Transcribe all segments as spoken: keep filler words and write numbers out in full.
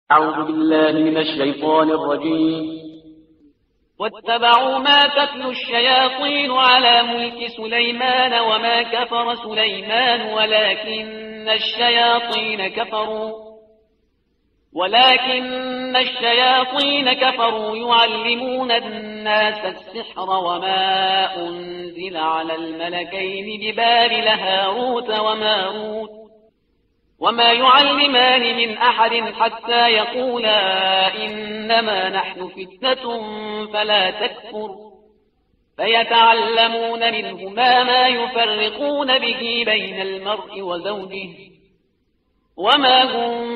أعوذ بالله من الشيطان الرجيم. واتبعوا ما تتلو الشياطين على ملك سليمان وما كفر سليمان ولكن الشياطين كفروا ولكن الشياطين كفروا يعلمون الناس السحر وما أنزل على الملكين ببابل هاروت وماروت وما يعلمان من أحد حتى يقولا إنما نحن فتنة فلا تكفر فيتعلمون منهما ما يفرقون به بين المرء وزوجه وما هم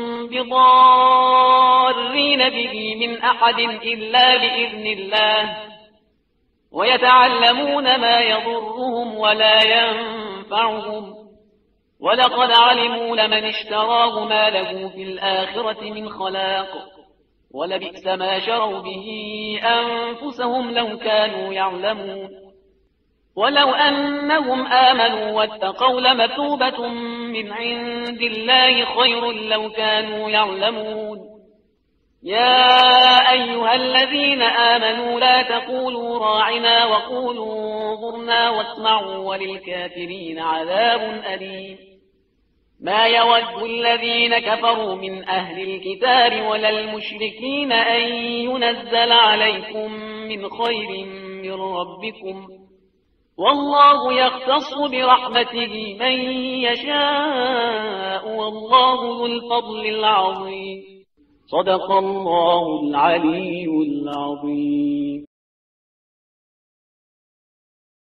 بضارين به من أحد إلا بإذن الله ويتعلمون ما يضرهم ولا ينفعهم ولقد علموا لمن اشتراه ما له في الآخرة من خلاق ولبئس ما شروا به أنفسهم لو كانوا يعلمون ولو أنهم آمنوا واتقوا لمثوبة من عند الله خير لو كانوا يعلمون يا أيها الذين آمنوا لا تقولوا راعنا وقولوا انظرنا واسمعوا وللكافرين عذاب أليم ما يود الذين كفروا من أهل الكتاب ولا المشركين أن ينزل عليكم من خير من ربكم والله يختص برحمته من يشاء والله ذو الفضل العظيم صدق الله العلي العظيم.